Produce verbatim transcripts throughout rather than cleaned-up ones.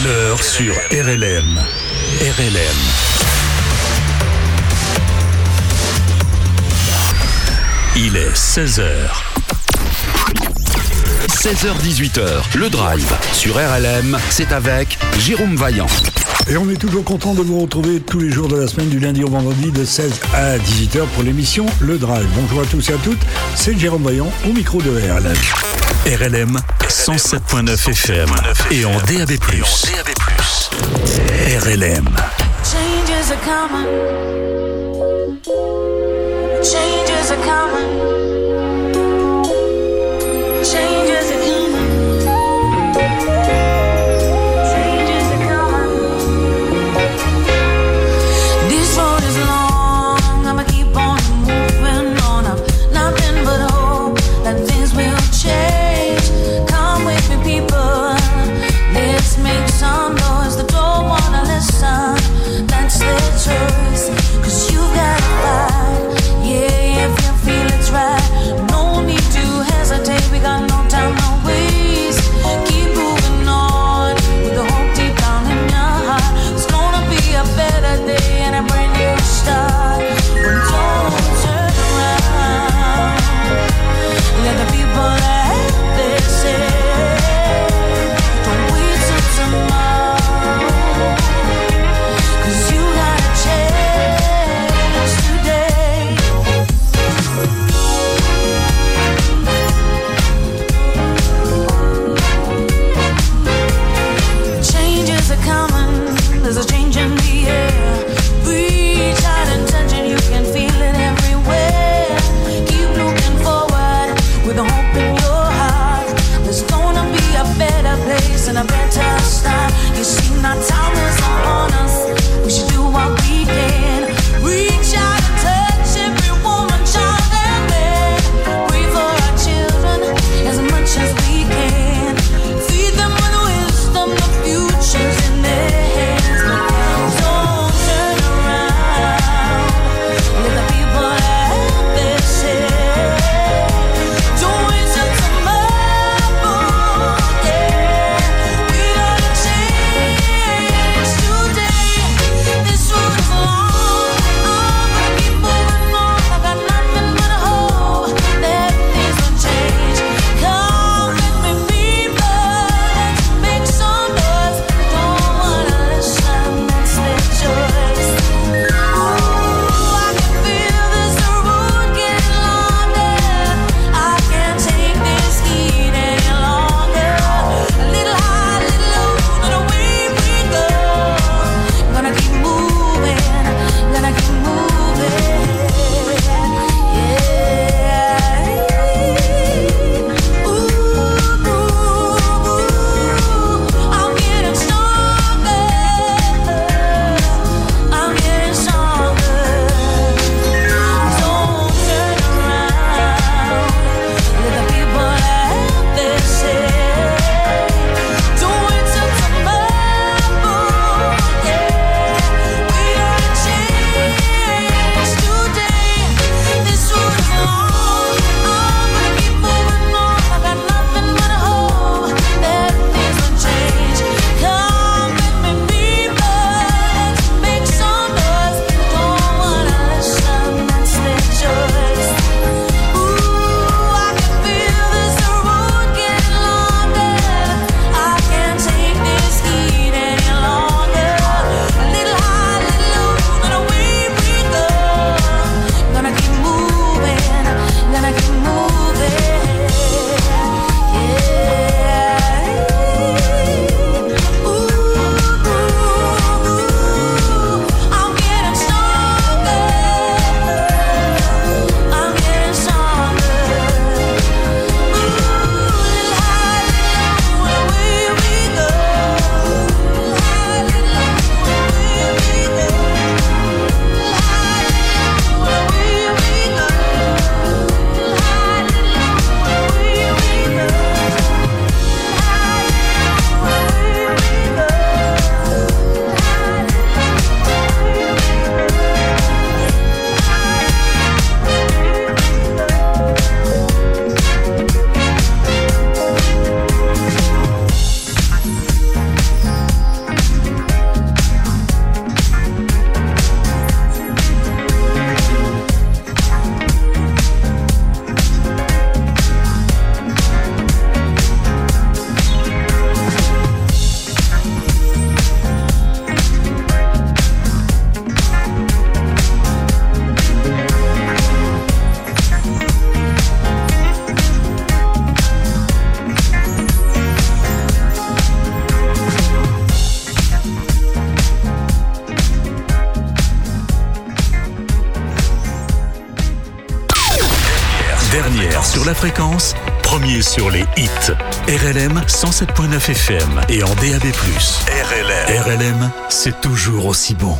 l'heure sur R L M. R L M. Il est seize heures. seize heures dix-huit heures, le Drive sur R L M, c'est avec Jérôme Vaillant. Et on est toujours content de vous retrouver tous les jours de la semaine, du lundi au vendredi, de seize à dix-huit heures pour l'émission Le Drive. Bonjour à tous et à toutes, c'est Jérôme Vaillant au micro de R L M. R L M cent sept virgule neuf F M et en D A B plus. R L M. Changes are coming. Changes are coming. Changes are coming. Changes are coming. This road is long. I'ma keep on moving on. I've nothing but hope that things will change. Come with me, people. Let's make some noise. That don't wanna listen. That's their choice. 'Cause you gotta fight. Yeah, if you feel it's right. No need to hesitate. We got no time, no waste. Keep moving on with the hope deep down in your heart. It's gonna be a better day and a brand new start. But don't turn around. Let the people have their say. Don't wait till tomorrow. 'Cause you got a chance today. Changes are coming. There's a change in the air. Reach out and touch it. You can feel it everywhere. Keep looking forward with a hope in your heart. There's gonna be a better place and a better start. You see, now time is upon us. We should do what we can. Reach out and touch every woman, child, and man. Pray for our children as much as we can. Feed them with wisdom, the future's in their hands. Don't turn around. Let the people have their say. Don't wait till tomorrow. Yeah, we are the change. la fréquence, premier sur les hits. R L M cent sept virgule neuf F M et en D A B plus. R L M. R L M, c'est toujours aussi bon.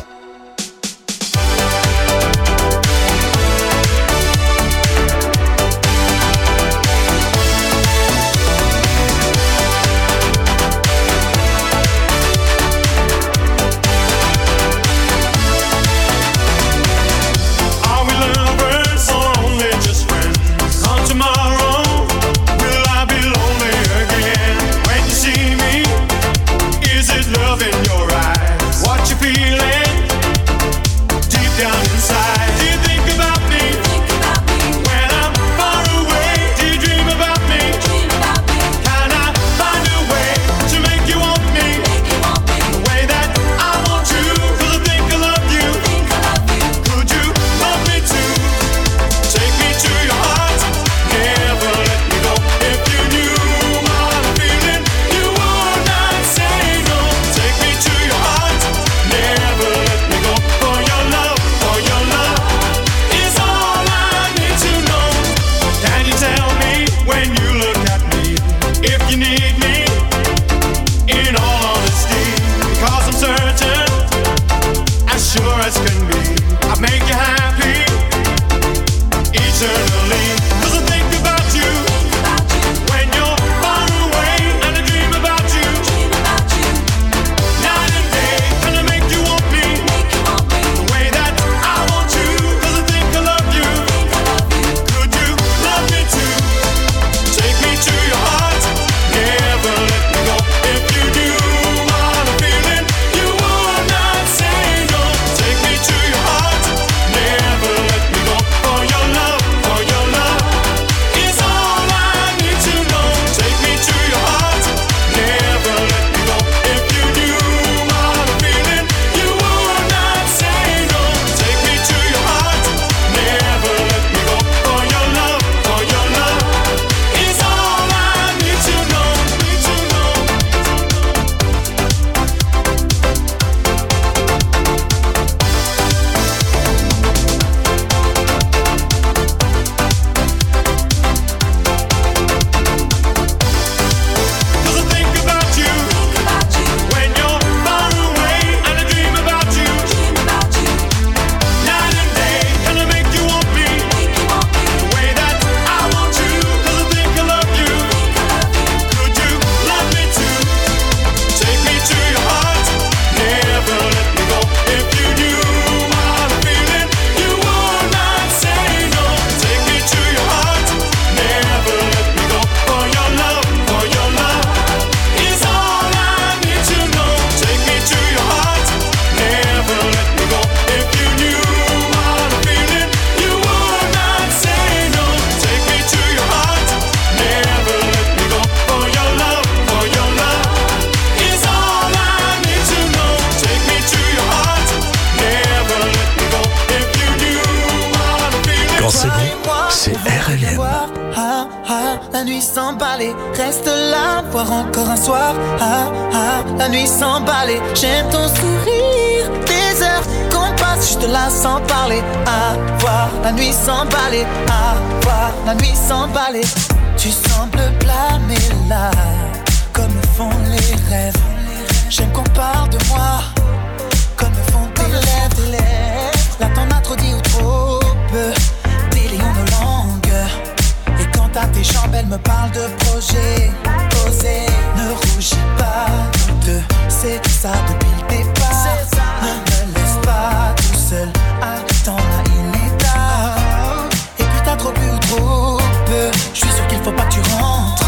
La nuit s'emballer, reste là, voir encore un soir. Ah, ah, la nuit s'emballer, j'aime ton sourire. Des heures qu'on passe, juste là sans parler. Ah, voir la nuit s'emballer. Ah, voir la nuit s'emballer. Tu sembles blâmer là, comme font les rêves. J'aime qu'on parle de moi, comme font tes lèvres. Là t'en as trop dit ou trop peu, délions nos langues. Et quand à tes jambes, elle me parle de projet posé. Ne rougis pas, nous deux, c'est ça depuis le départ. Ne me laisse pas tout seul, attends là il est tard. Et puis t'as trop bu ou trop peu, je suis sûr qu'il faut pas que tu rentres.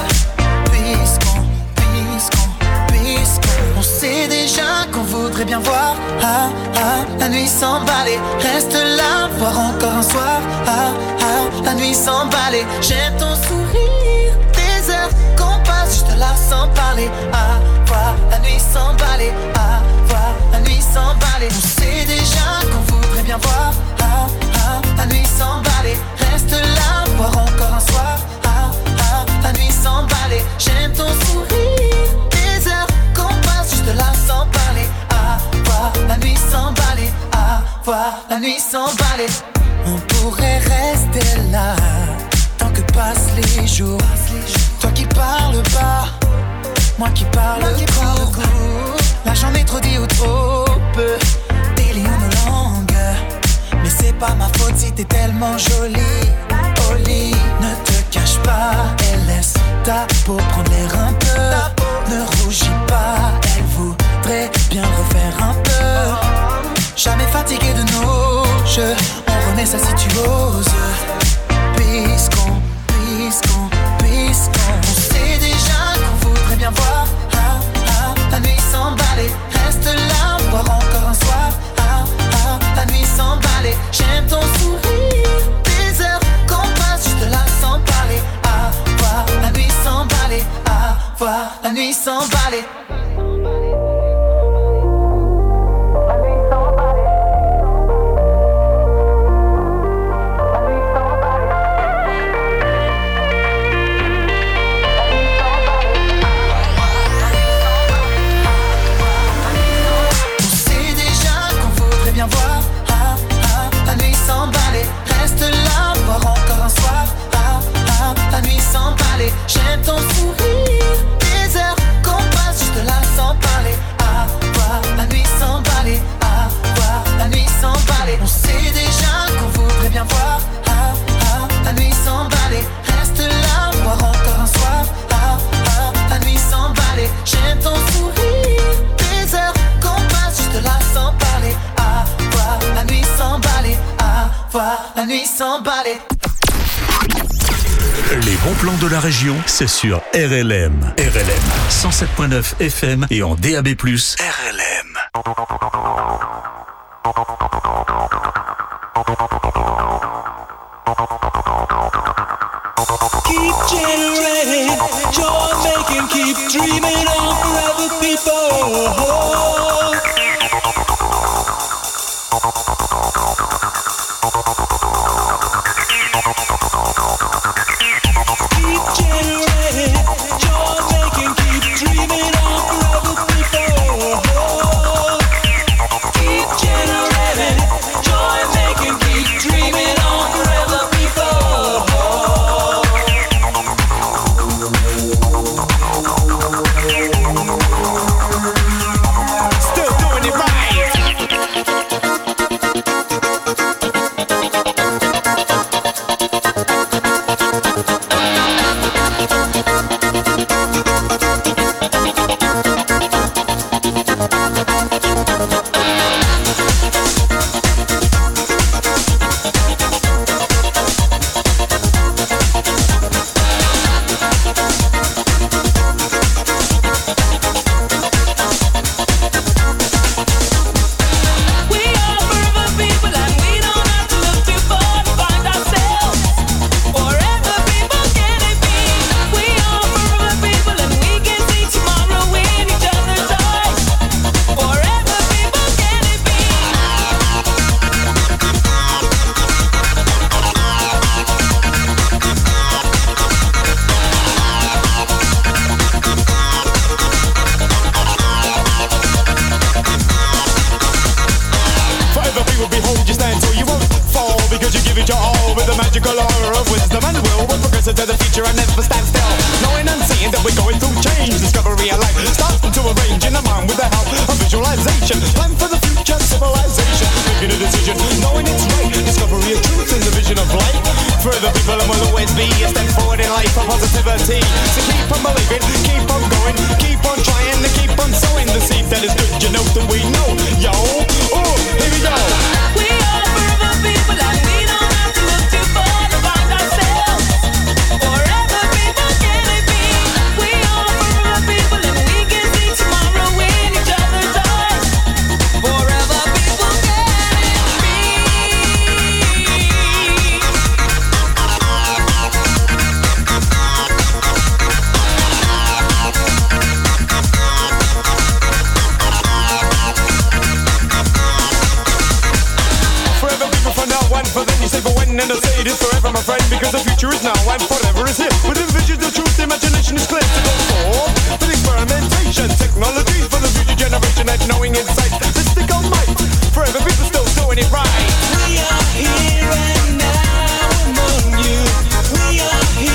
Puisqu'on, puisqu'on, puisqu'on on sait déjà qu'on voudrait bien voir. Ah, ah, la nuit s'emballer, reste là, voir encore un soir. Ah, ah, la nuit s'emballer, j'aime ton sourire. Des heures qu'on passe, juste là sans parler. Ah, voir la nuit s'emballer. Ah, voir la nuit s'emballer. On sait déjà qu'on voudrait bien voir. Ah, ah, la nuit s'emballer, reste là, voir encore un soir. Ah, ah, la nuit s'emballer, j'aime ton sourire. Des heures qu'on passe, juste là sans parler. Ah, voir la nuit s'emballer. Ah, voir la nuit s'emballer. On pourrait rester là tant que passe les jours. Toi qui parles bas, moi qui parle court. Là j'en ai trop dit ou trop peu. Des lions de langue, mais c'est pas ma faute si t'es tellement jolie. Oli, ne te cache pas et laisse ta peau prendre l'air un peu. Ne rougis pas, elle voudrait bien refaire un peu. Jamais fatigué de nos jeux, on remet ça si tu oses. Puisqu'on, puisqu'on, puisqu'on on sait déjà qu'on voudrait bien voir ah, ah, la nuit s'emballer. Reste là, voir encore un soir ah, ah, la nuit s'emballer. J'aime ton sourire, des heures qu'on passe juste là sans parler. Ah, voir la nuit s'emballer, ah, voir la nuit s'emballer. J'aime ton sourire, des heures qu'on passe juste là sans parler. Ah, voir la nuit s'emballer, ah, voir la nuit s'emballer. On sait déjà qu'on voudrait bien voir ah, ah, la nuit s'emballer. Reste là, voir encore un soir ah, ah, la nuit s'emballer. J'aime ton sourire, des heures qu'on passe juste là sans parler. Ah, voir la nuit s'emballer, ah, voir la nuit s'emballer. Les bons plans de la région, c'est sur R L M. R L M cent sept virgule neuf F M et en D A B plus, R L M. Keep generating, joy making, keep dreaming on forever, people. We are here and now among you. We are here.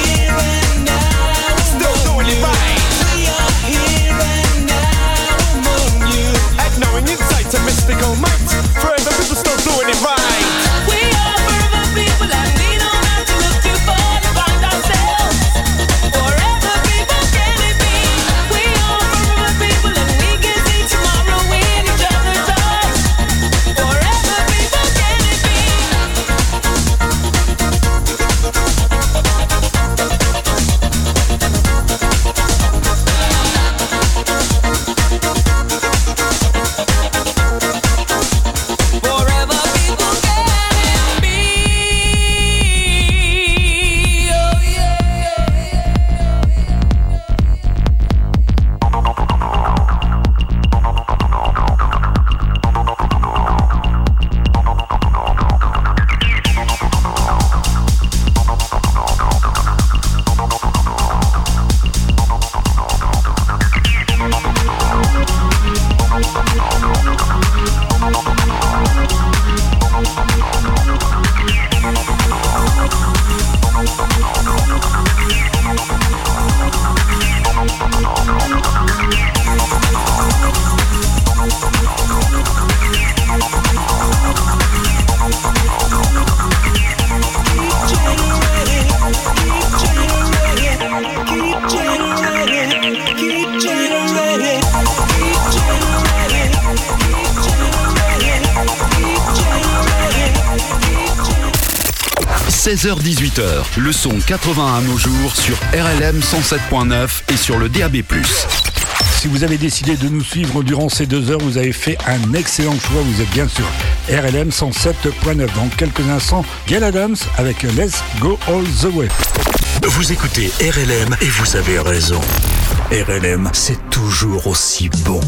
Regenerated. seize heures dix-huit heures, le son quatre-vingt-un nos jours sur R L M cent sept point neuf et sur le D A B plus. Si vous avez décidé de nous suivre durant ces deux heures, vous avez fait un excellent choix. Vous êtes bien sur R L M cent sept point neuf. Dans quelques instants, Gail Adams avec Let's Go All the Way. Vous écoutez R L M et vous avez raison. R L M, c'est toujours aussi bon.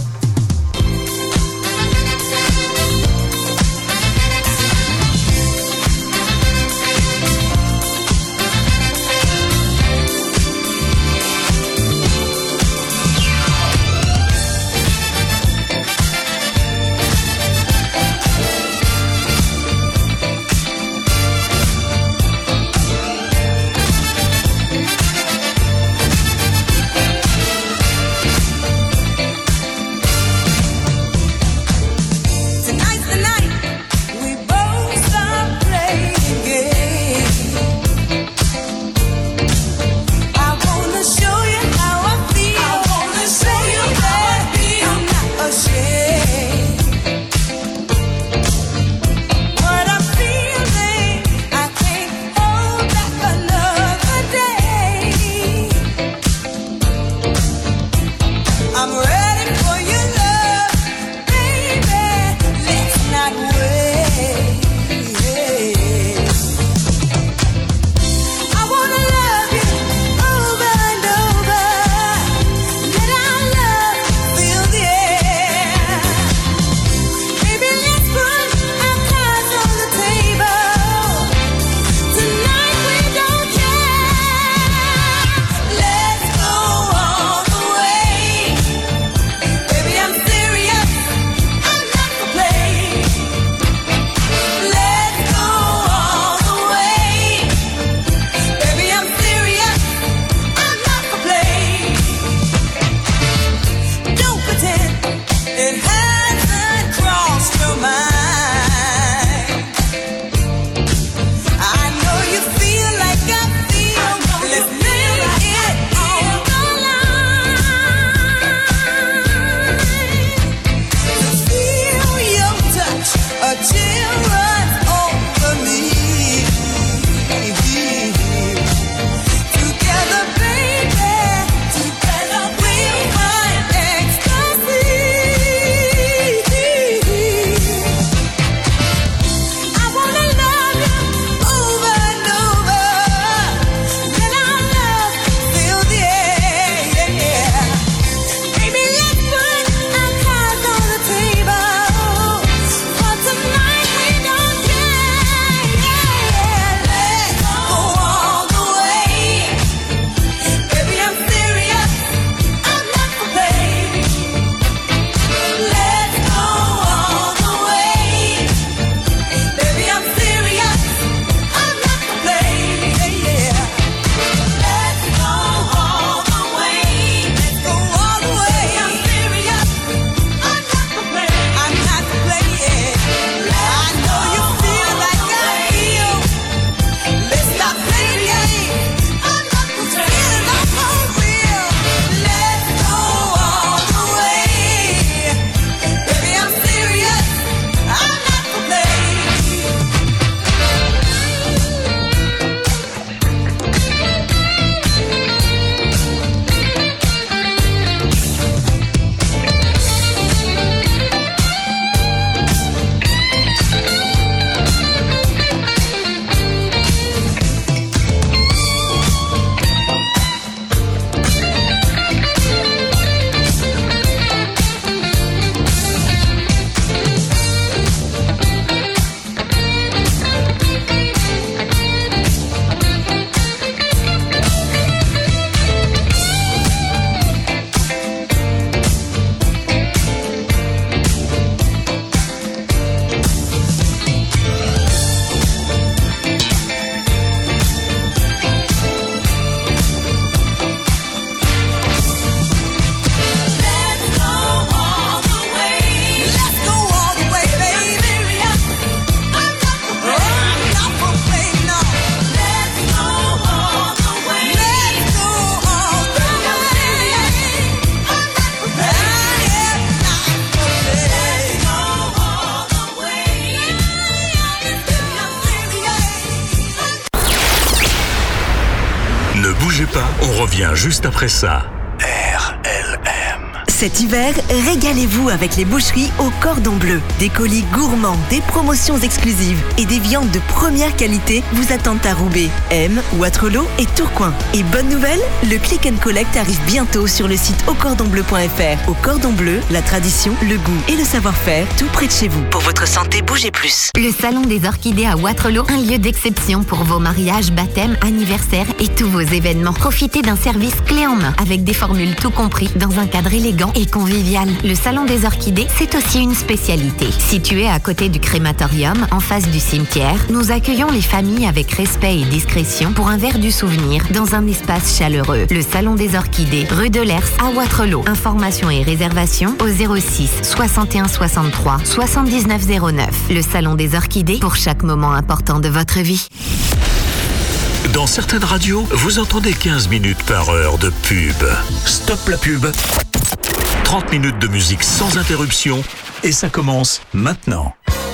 pas, on revient juste après ça. R L M. Cet hiver, régalez-vous avec les boucheries au cordon bleu. Des colis gourmands, des promotions exclusives et des viandes de première qualité vous attendent à Roubaix, M, Wattrelos et Tourcoing. Et bonne nouvelle, le click and collect arrive bientôt sur le site au cordon bleu point f r. Au cordon bleu, la tradition, le goût et le savoir-faire, tout près de chez vous. Pour votre santé, bougez plus. Le Salon des Orchidées à Wattrelos, un lieu d'exception pour vos mariages, baptêmes, anniversaires et tous vos événements. Profitez d'un service clé en main avec des formules tout compris dans un cadre élégant et convivial. Le Salon des Orchidées, c'est aussi une spécialité. Situé à côté du crématorium, en face du cimetière, nous accueillons les familles avec respect et discrétion pour un verre du souvenir dans un espace chaleureux. Le Salon des Orchidées, rue de l'Ers à Wattrelos. Informations et réservations au zéro six soixante et un soixante-trois soixante-dix-neuf zéro neuf. Le Salon des Orchidées pour chaque moment important de votre vie. Dans certaines radios, vous entendez quinze minutes par heure de pub. Stop la pub. trente minutes de musique sans interruption et ça commence maintenant.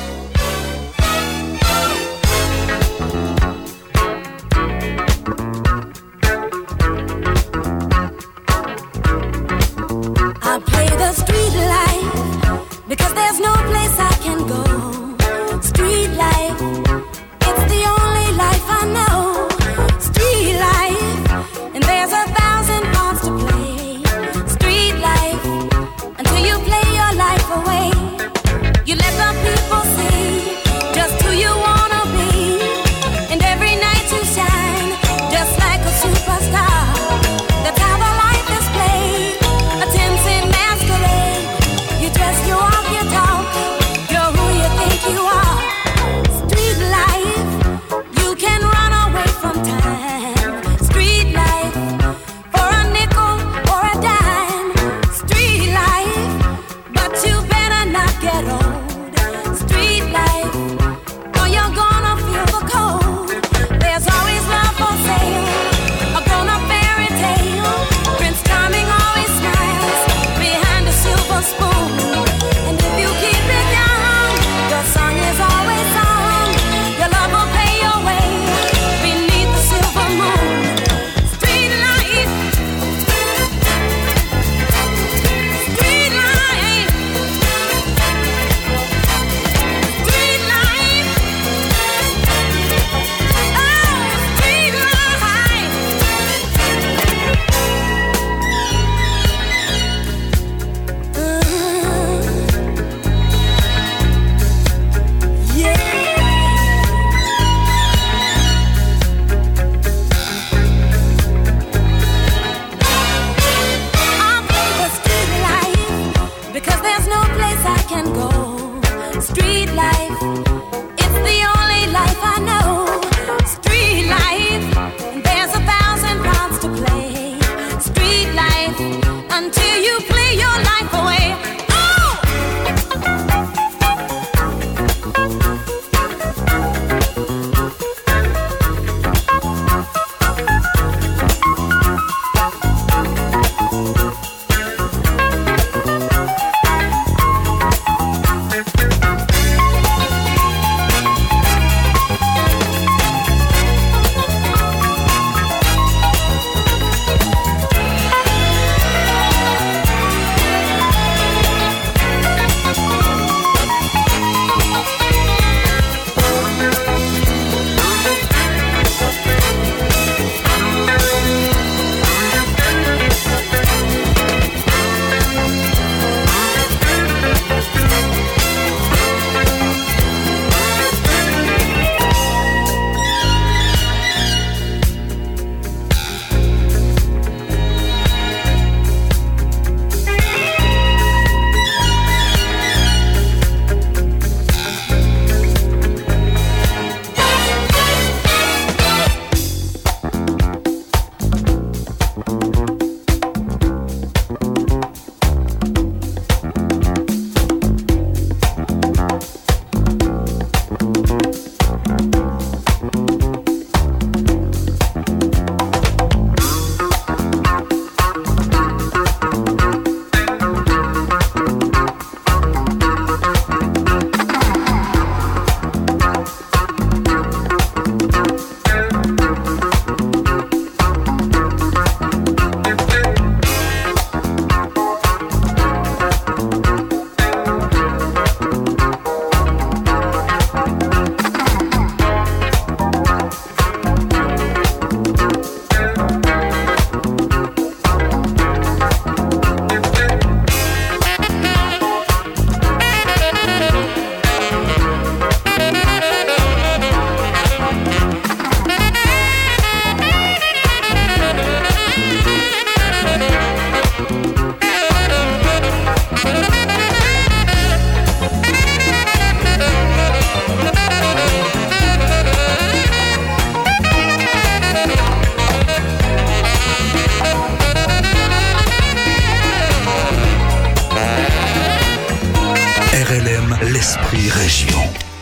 I play the street life because there's no place I can go. Street life, it's the only life I know. Street life, and there's a thousand parts to play. Street life, until you play your life away. You let the people see just who you wanna be, and every night you shine just like a superstar. That's how the life is played, a ten-cent masquerade. You dress, you walk, you talk, you're who you think you are. Street life, you can run away from time. Street life, for a nickel or a dime. Street life, but you better not get old. Street life, or you're gonna feel the cold. There's always love for sale, a grown-up fairy tale. Prince Charming always smiles behind a silver spoon. And if you keep it young, your song is always sung. Your love will pay your way beneath the silver moon. Street life, street life, street life, oh, street life. Yeah. I play the street life because there's no place I can go. Street life, it's the only life I know. Street life, and there's a thousand parts to play. Street life, until you play your life away. Oh! R L M, l'esprit région.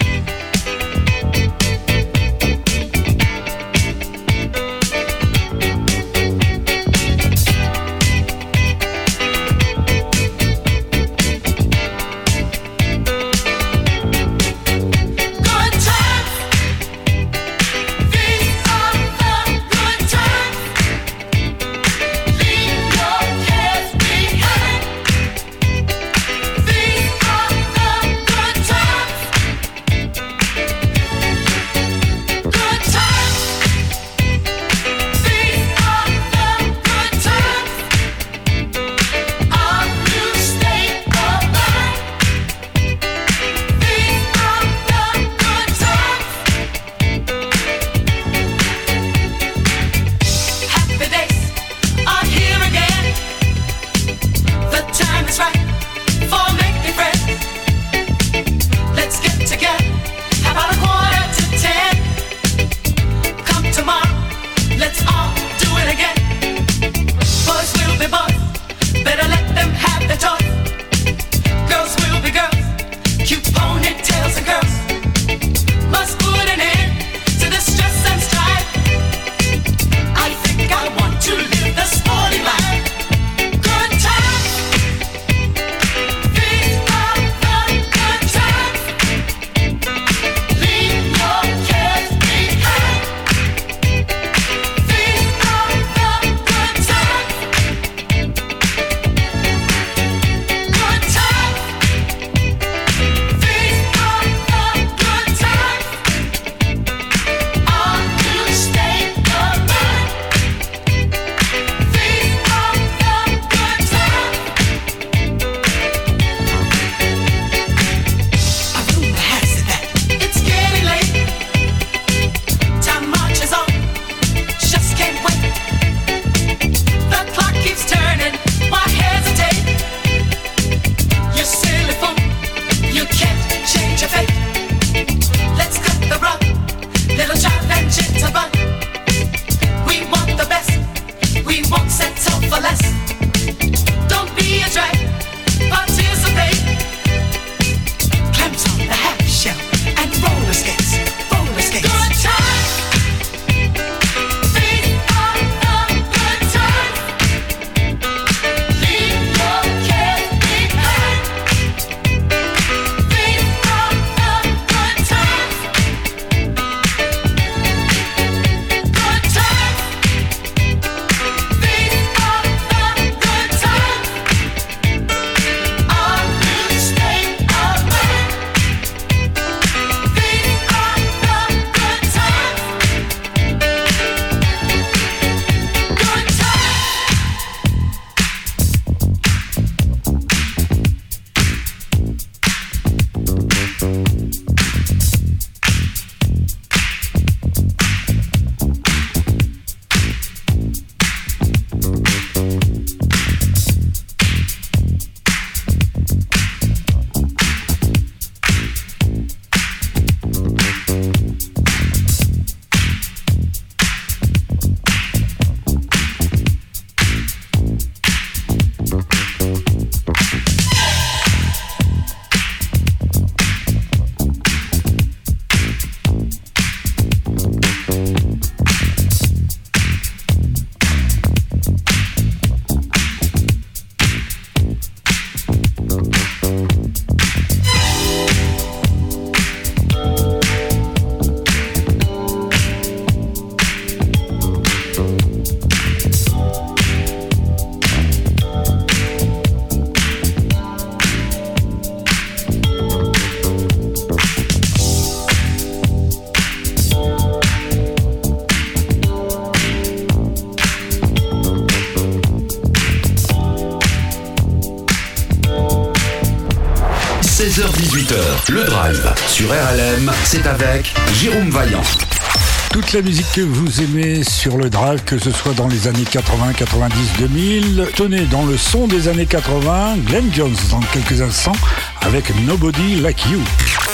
seize heures dix-huit heures, le Drive sur R L M, c'est avec Jérôme Vaillant. Toute la musique que vous aimez sur le Drive, que ce soit dans les années quatre-vingts, quatre-vingt-dix, deux mille, tenez, dans le son des années quatre-vingts, Glenn Jones dans quelques instants avec Nobody Like You.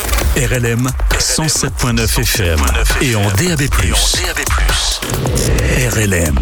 R L M cent sept point neuf F M et en D A B plus. R L M.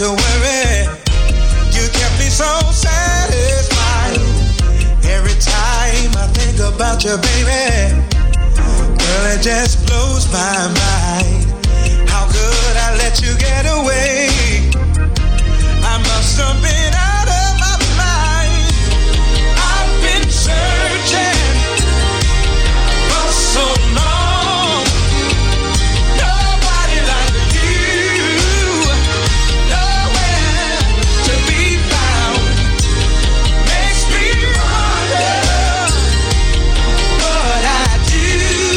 to worry. You kept me so satisfied. Every time I think about you, baby, girl, it just blows my mind. How could I let you get away? I must have been out of my mind. I've been searching for so long. Nobody like you, nowhere to be found. Makes me wonder what I'd do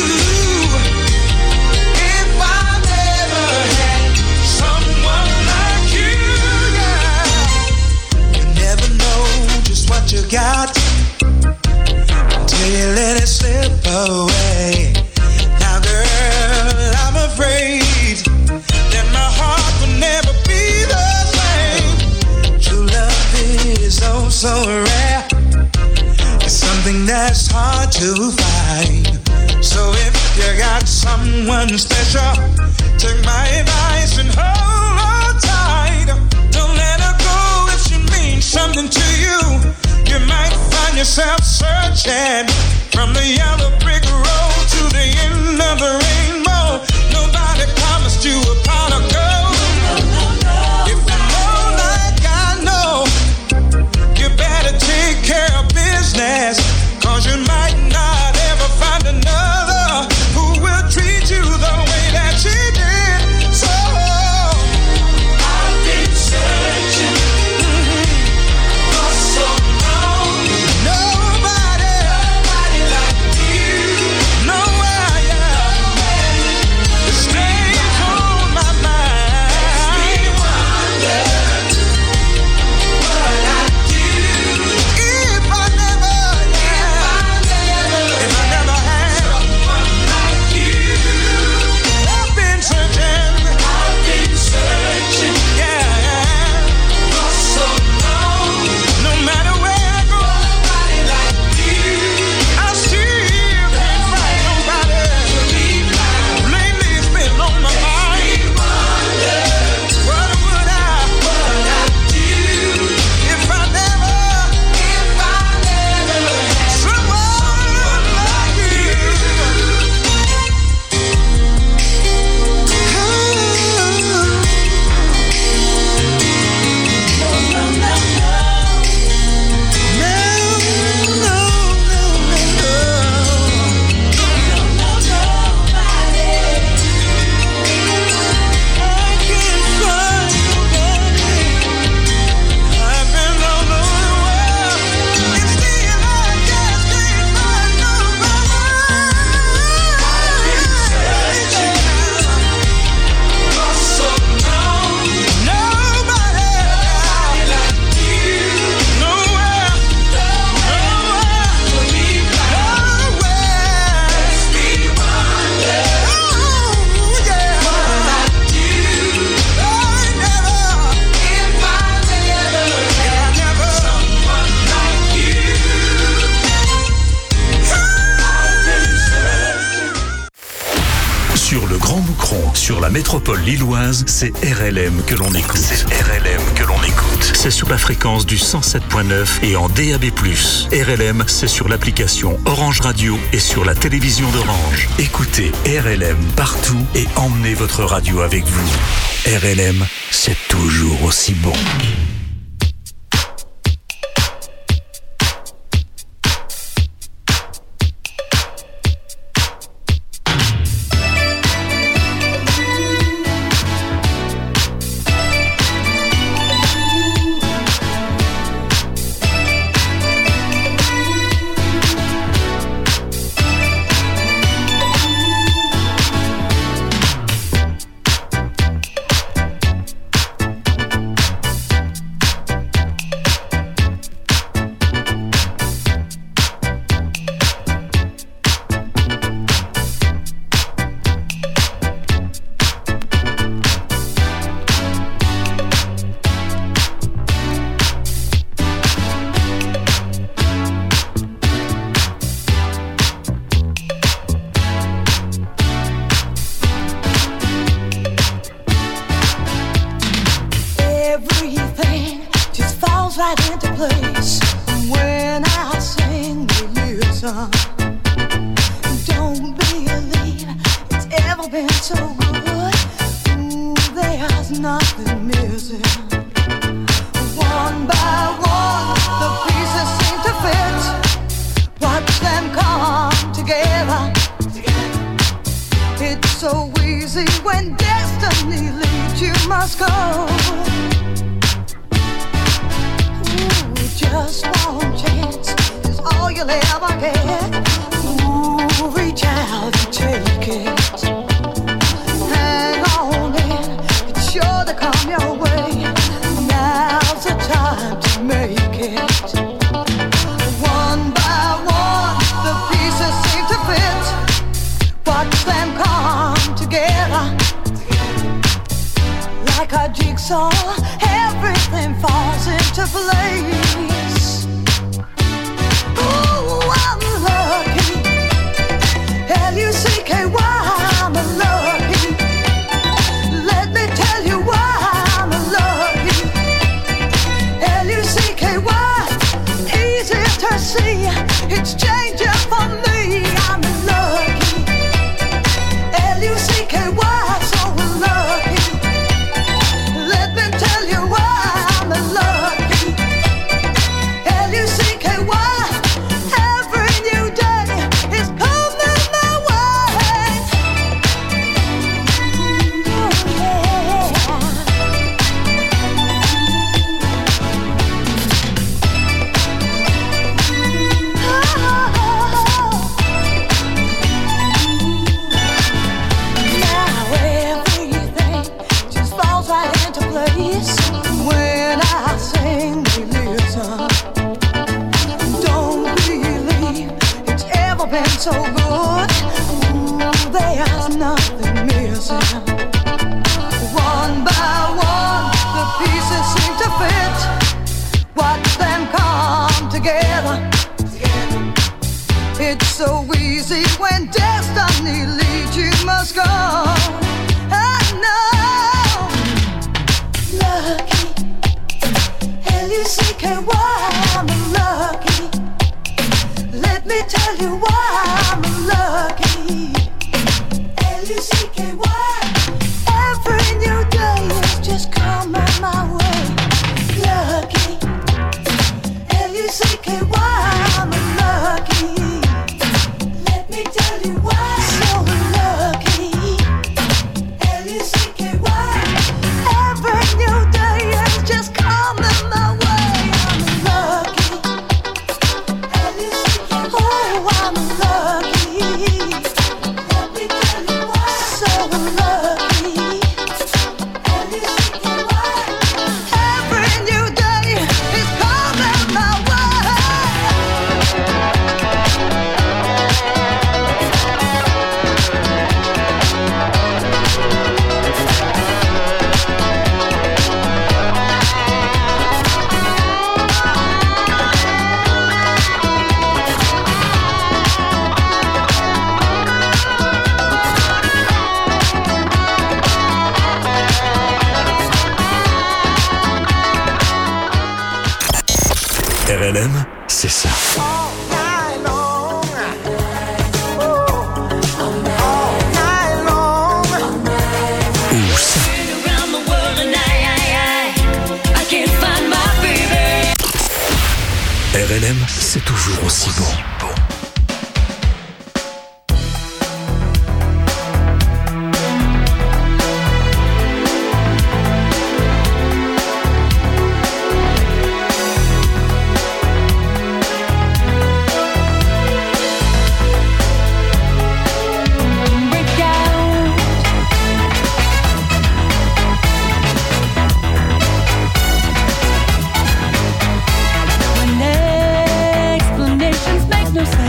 if I never had someone like you. Yeah. You never know just what you got until you let it slip away. Now, girl, I'm afraid that my heart will never be the same. True love is oh so rare. It's something that's hard to find. So if you got someone special, take my advice and hold on tight. Don't let her go if she means something to you. You might find yourself searching from the yellow brick road to the end of the rainbow. Nobody promised you a pot of gold. If you know like I know, you better take care of business, 'cause you might not ever find another who will treat you the way that she did. So I've been searching for so long. Nobody, nobody like you. Nowhere, yeah. The stays on my mind. Makes me wonder what I'd do if I never, yeah. If I never had someone like you. I've been searching. I've been searching. Yeah, for so long. No matter where I go, nobody like you. I still can't find nobody to be found. Lately it's been on my mind. What would I, what I'd do if I never, if I never had someone like you. Sur le Grand Moucron, sur la métropole lilloise, c'est R L M que l'on écoute. C'est R L M que l'on écoute. C'est sur la fréquence du cent sept point neuf et en D A B plus. R L M, c'est sur l'application Orange Radio et sur la télévision d'Orange. Écoutez R L M partout et emmenez votre radio avec vous. R L M, c'est toujours aussi bon. falls right into place. When I sing, you listen. Don't believe it's ever been so good. Ooh, there's nothing missing. One by one, the pieces seem to fit. Watch them come together. It's so easy when destiny leads, you must go. Ooh, just one chance is all you'll ever get. Ooh, reach out and take it. Hang on in, it's sure to come your way. Now's the time to make it. One by one, the pieces seem to fit. Watch them come together. Like a jigsaw, everything falls into place. Ooh, I'm lucky. L U C K Y, I'm lucky. Let me tell you why I'm lucky. L U C K Y, easy to see. It's changing for me. I'm lucky. L U C K Y, so lucky. Let me tell you why I'm lucky. L U C K Y, every new day is coming my way. Oh, yeah. Now everything just falls right into place. When I sing, you listen. Don't believe it's ever been so good. Ooh, there's nothing missing. One by one, the pieces seem to fit. Watch them come together. It's so easy when destiny leads, you must go. I know. Lucky. L U C K Y, I'm lucky. Let me tell you why I'm lucky. L U C K Y, every new day is just coming my way. Lucky. L U C K Y, I'm lucky. Let me tell you why. So lucky. L U C K Y, every new day is just coming my way. I'm lucky. L U C K Y, oh, I'm lucky. Let me tell you why. So lucky. L U C K Y, every new day is coming my way. R L M, c'est ça. Ou ça. R L M, c'est toujours aussi bon. Explanations make no sense.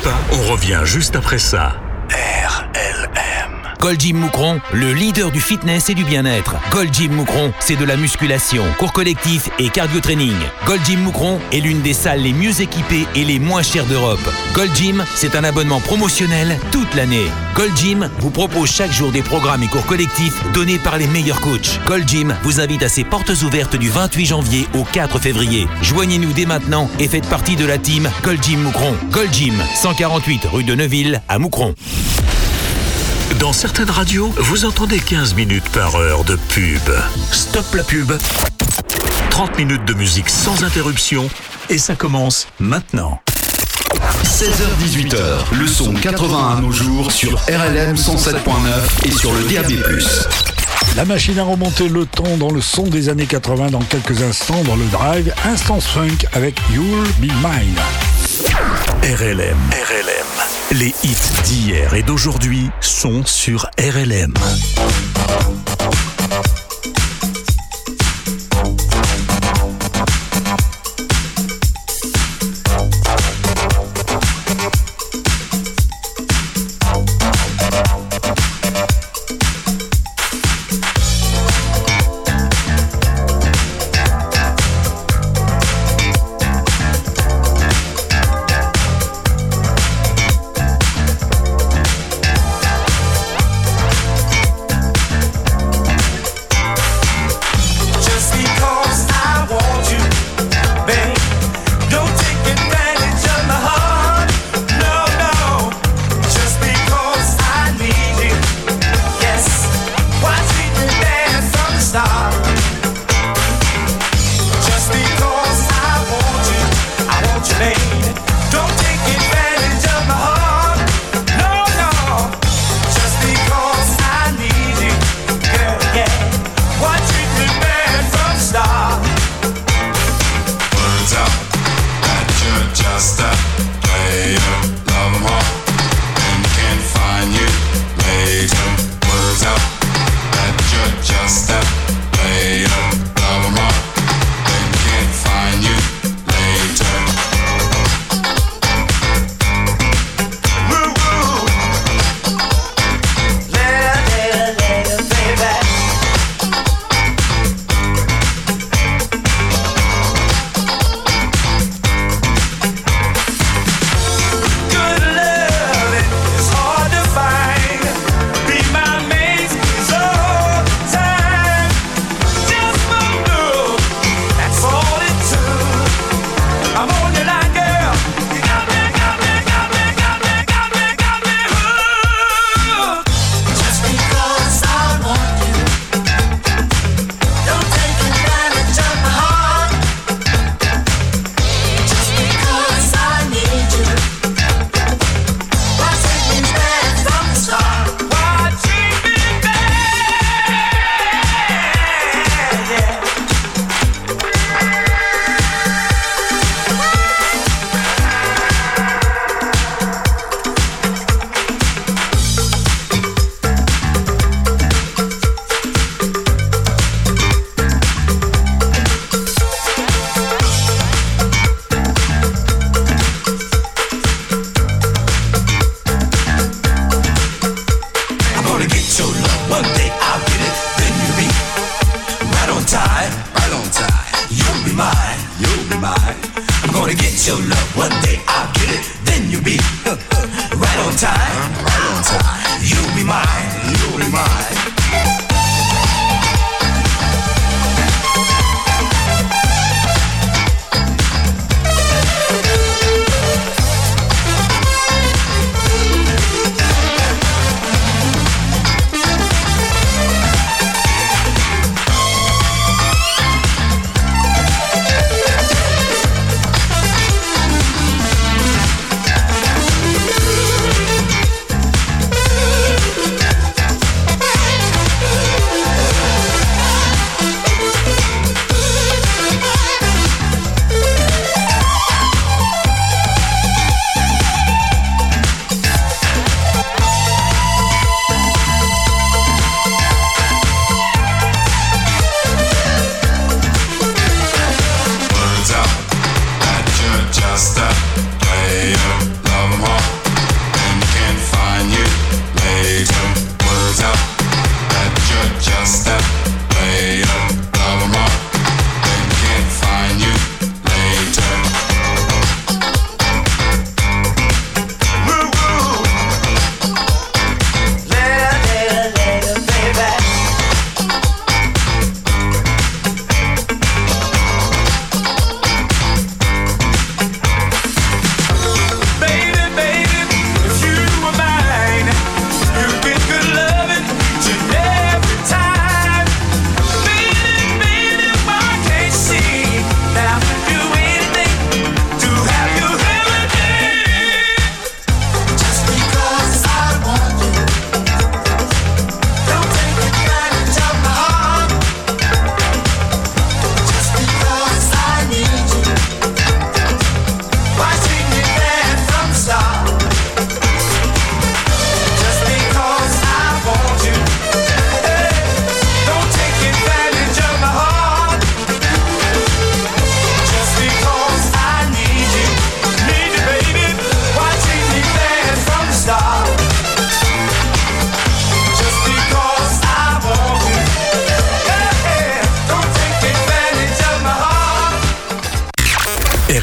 pas, on revient juste après ça. R L M. Gold Gym Moucron, le leader du fitness et du bien-être. Gold Gym Moucron, c'est de la musculation, cours collectif et cardio-training. Gold Gym Moucron est l'une des salles les mieux équipées et les moins chères d'Europe. Gold Gym, c'est un abonnement promotionnel toute l'année. Gold Gym vous propose chaque jour des programmes et cours collectifs donnés par les meilleurs coachs. Gold Gym vous invite à ses portes ouvertes du vingt-huit janvier au quatre février. Joignez-nous dès maintenant et faites partie de la team Gold Gym Moucron. Gold Gym, cent quarante-huit rue de Neuville à Moucron. Dans certaines radios, vous entendez quinze minutes par heure de pub. Stop la pub. trente minutes de musique sans interruption et ça commence maintenant. seize heures dix-huit heures, le son quatre-vingt-un nos jours sur R L M cent sept point neuf et sur le D A B plus. La machine à remonter le ton dans le son des années quatre-vingts dans quelques instants dans le drive Instance Funk avec You'll Be Mine. R L M. R L M. Les hits d'hier et d'aujourd'hui sont sur R L M.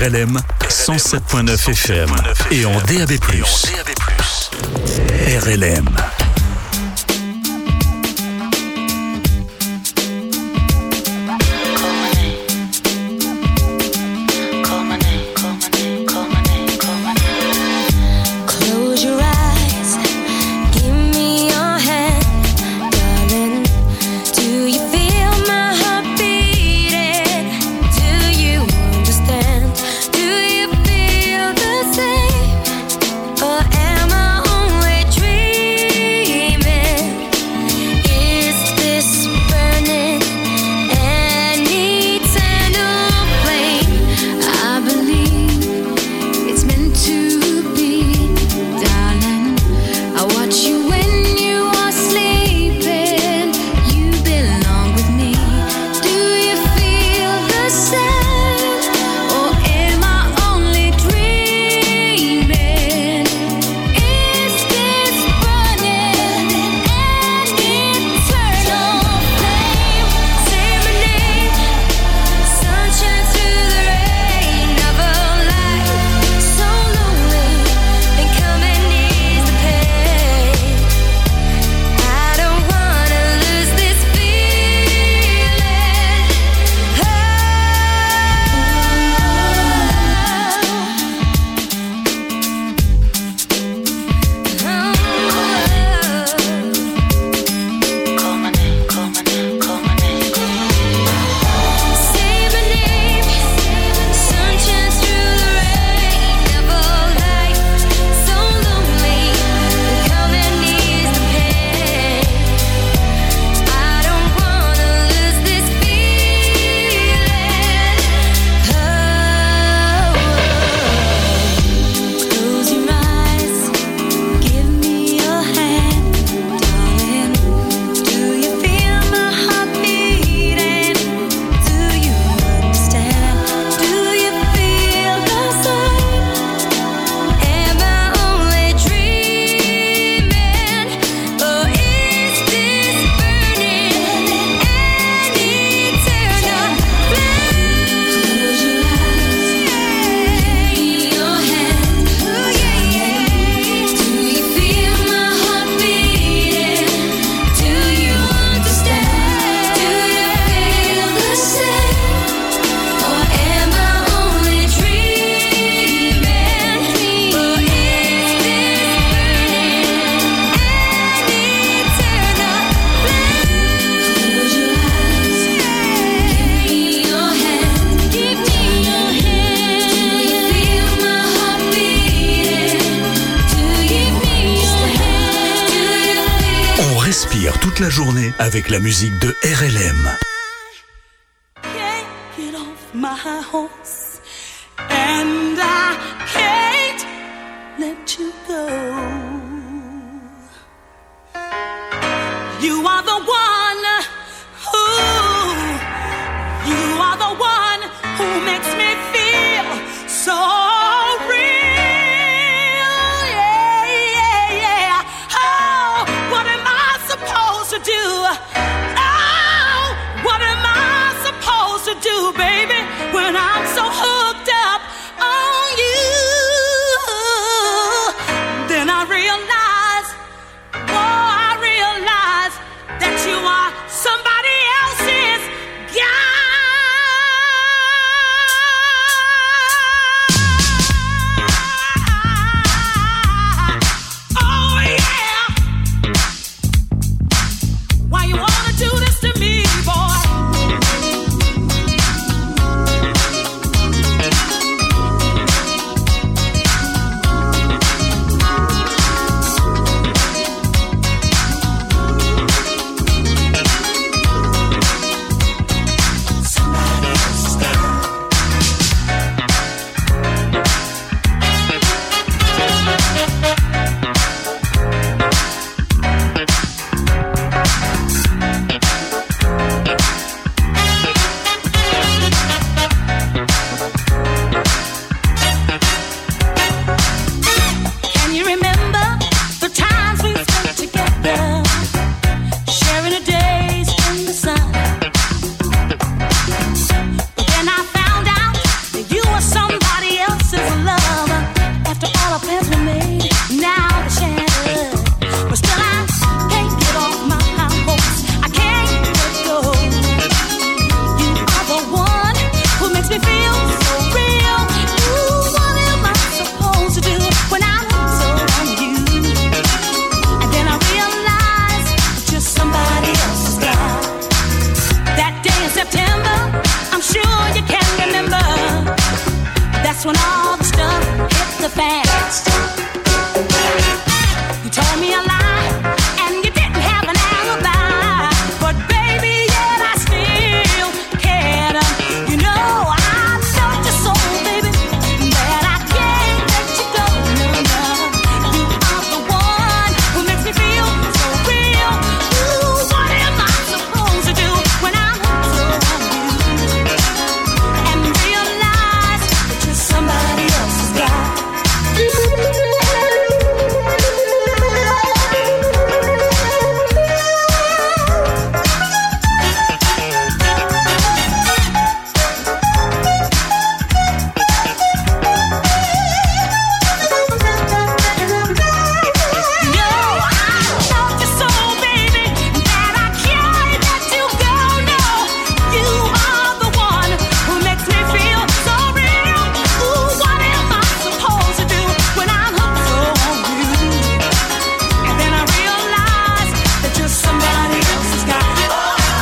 R L M cent sept virgule neuf F M et en D A B plus. R L M. Toute la journée avec la musique de R L M. Can't get off my horse, and I can't let you go. You are the one.